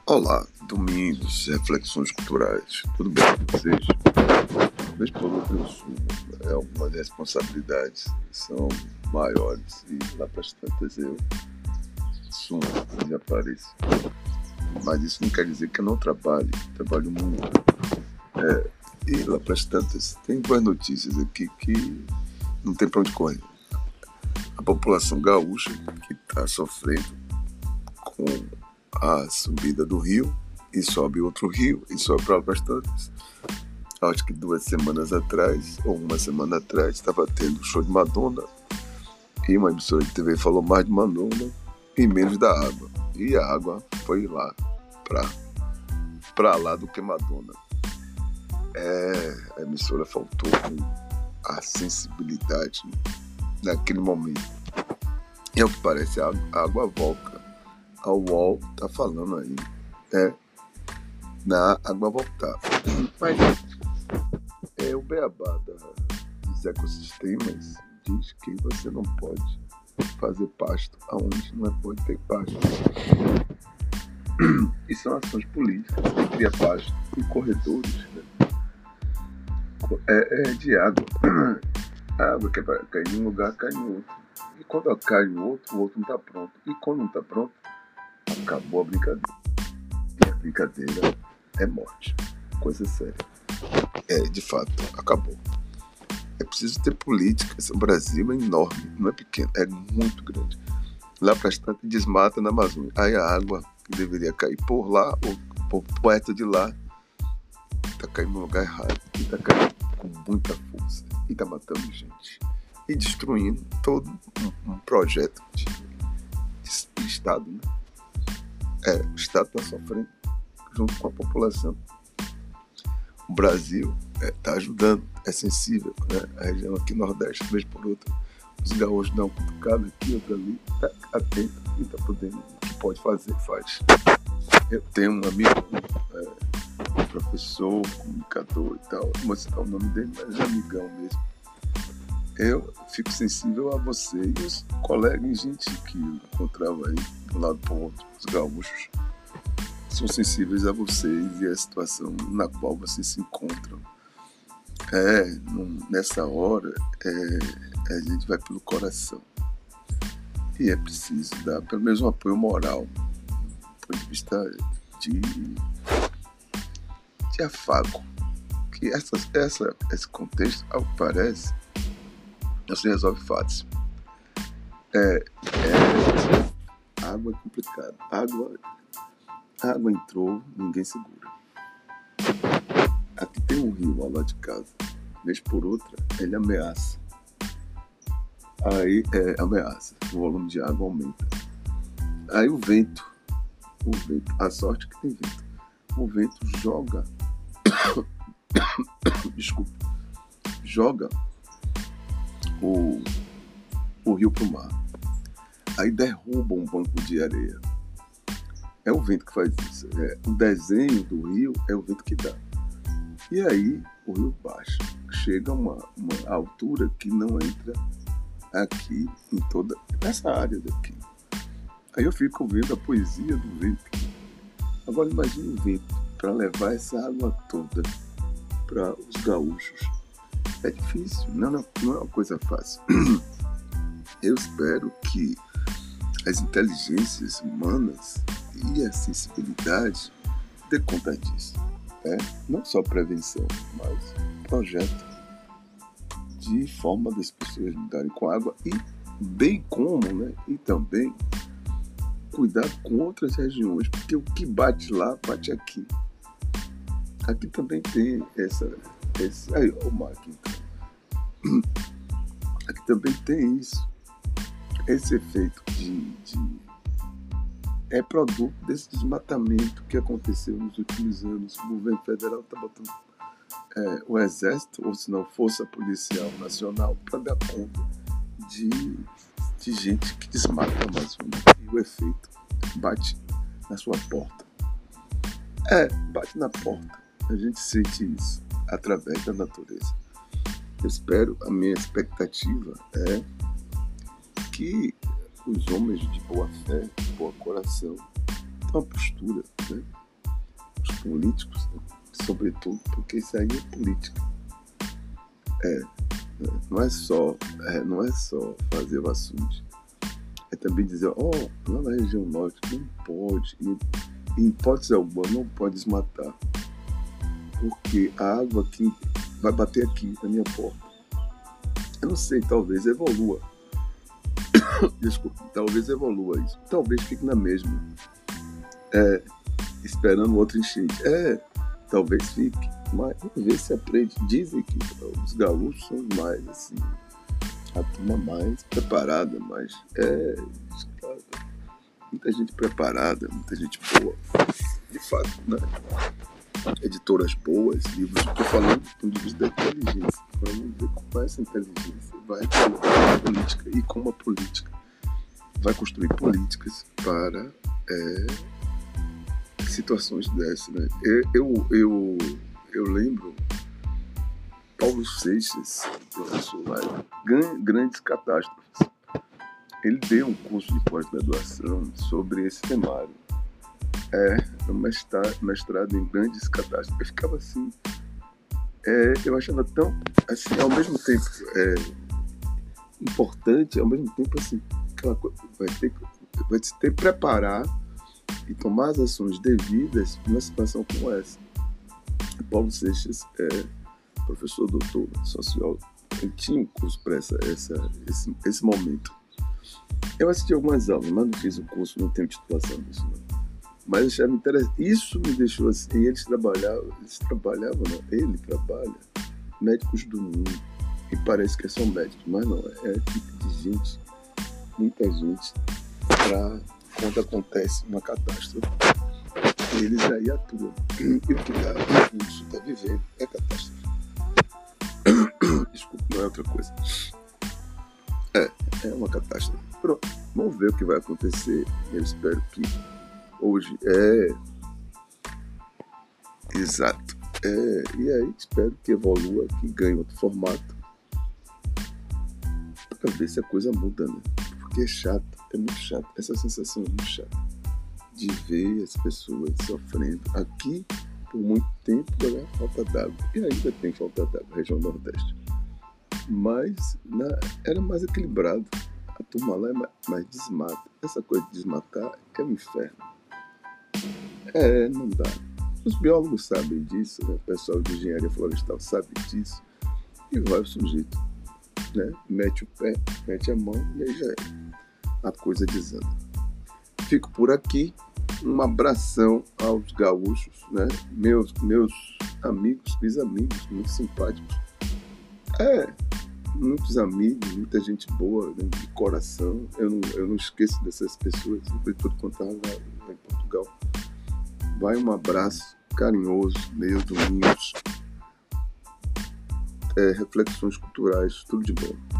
Olá, domingos, reflexões culturais, tudo bem com vocês? Vez por outra eu sumo, algumas responsabilidades são maiores e lá para as tantas eu sumo, desapareço. Mas isso não quer dizer que eu não trabalho muito. E lá para as tantas tem boas notícias aqui que não tem para onde correr. A população gaúcha que está sofrendo com a subida do rio, e sobe outro rio, e sobe para bastantes. Acho que 2 semanas atrás, ou 1 semana atrás, estava tendo show de Madonna, e uma emissora de TV falou mais de Madonna e menos da água. E a água foi lá, para lá do que Madonna. A emissora faltou com a sensibilidade naquele momento. E ao que parece, a água volta. A UOL tá falando aí, na água voltar. Mas o beabá dos ecossistemas diz que você não pode fazer pasto aonde não pode ter pasto. E são ações políticas que cria pasto e corredores, de água. A água que vai cair em um lugar, cai em outro. E quando ela cai em outro, o outro não está pronto. E quando não está pronto, acabou a brincadeira. E a brincadeira é morte. Coisa séria. De fato, acabou. É preciso ter política. Esse Brasil é enorme, não é pequeno, é muito grande. Lá para tanto desmata na Amazônia. Aí a água que deveria cair por lá, ou por perto de lá, está caindo no lugar errado. E está caindo com muita força. E está matando gente. E destruindo todo um projeto de Estado, né? O Estado está sofrendo junto com a população. O Brasil está ajudando, é sensível, né? A região aqui Nordeste, vez por outra, os gaúchos dão um cutucado aqui, outro ali, está atento e está podendo, o que pode fazer, faz. Eu tenho um amigo, professor, comunicador e tal, não vou citar o nome dele, mas é amigão mesmo. Eu fico sensível a vocês, colegas e gente que eu encontrava aí de um lado para o outro, os gaúchos, são sensíveis a vocês e a situação na qual vocês se encontram. Nessa hora, a gente vai pelo coração. E é preciso dar pelo menos um apoio moral, do ponto de vista de afago. Que esse contexto, ao que parece, não se resolve fácil. Água é complicado. Água entrou, ninguém segura. Aqui tem um rio ao lado de casa. Vez por outra, ele ameaça. Aí ameaça. O volume de água aumenta. Aí o vento. A sorte é que tem vento. O vento joga. Joga o rio pro mar. Aí derruba um banco de areia. É o vento que faz isso. O desenho do rio é o vento que dá. E aí o rio baixa. Chega a uma altura que não entra aqui em toda essa área daqui. Aí eu fico vendo a poesia do vento. Agora imagine o vento para levar essa água toda para os gaúchos. É difícil, não é uma coisa fácil. Eu espero que as inteligências humanas e a sensibilidade dê conta disso. Não só prevenção, mas projeto de forma das pessoas lidarem com água e bem como, né? E também cuidado com outras regiões, porque o que bate lá, bate aqui. Aqui também tem aí, o mar aqui. Aqui também tem isso. Esse efeito é produto desse desmatamento que aconteceu nos últimos anos. O governo federal está botando o exército, ou se não, força policial nacional, para dar conta de gente que desmata a Amazônia. E o efeito bate na sua porta. Bate na porta. A gente sente isso através da natureza. A minha expectativa é que os homens de boa fé, de bom coração, tenham uma postura, né? os políticos, né? Sobretudo porque isso aí é política. Não é só fazer o açude. É também dizer, lá na região norte não pode, em hipótese alguma, não pode desmatar. Porque a água aqui vai bater aqui na minha porta. Eu não sei, talvez evolua. Desculpa, talvez evolua isso. Talvez fique na mesma. Esperando outra enchente. Talvez fique. Mas vamos ver se aprende. Dizem que os gaúchos são mais, assim, a turma mais preparada, mas muita gente preparada, muita gente boa. De fato, né? Editoras boas, livros. Estou falando do ponto de vista da inteligência. Agora vamos ver como essa inteligência vai colocar a política e como a política vai construir políticas para situações dessas, né? Eu lembro Paulo Seixas, professor lá, Grandes Catástrofes. Ele deu um curso de pós-graduação sobre esse temário. Um mestrado em Grandes Catástrofes. Eu ficava assim, eu achava tão, assim, ao mesmo tempo importante, ao mesmo tempo assim, aquela coisa, vai ter que preparar e tomar as ações devidas numa situação como essa. Paulo Seixas professor doutor, sociólogo, ele tinha um curso para esse momento. Eu assisti algumas aulas, mas não fiz o curso, não tenho titulação disso, não. Mas achava interessante. Isso me deixou assim. Ele trabalha, médicos do mundo, e parece que são médicos, mas não, é equipe de gente, muita gente, para quando acontece uma catástrofe, eles aí atuam. E o que o curso está vivendo é catástrofe. Desculpa, não é outra coisa. É uma catástrofe. Pronto, vamos ver o que vai acontecer. Eu espero que hoje exato. E aí espero que evolua, que ganhe outro formato, para ver se a coisa muda, né? Porque é chato, é muito chato. Essa sensação é muito chata de ver as pessoas sofrendo. Aqui, por muito tempo, era falta d'água. E ainda tem falta d'água, região Nordeste. Mas era mais equilibrado. A turma lá é mais desmata. Essa coisa de desmatar é um inferno. Não dá. Os biólogos sabem disso, né? O pessoal de engenharia florestal sabe disso. E vai o sujeito, né? Mete o pé, mete a mão e aí já é. A coisa desanda. Fico por aqui. Um abração aos gaúchos, né? Meus amigos, amigos muito simpáticos. Muitos amigos, muita gente boa, né? De coração. Eu não esqueço dessas pessoas, sobretudo quando estava lá em Portugal. Vai um abraço carinhoso, meio domingos. Reflexões culturais, tudo de bom.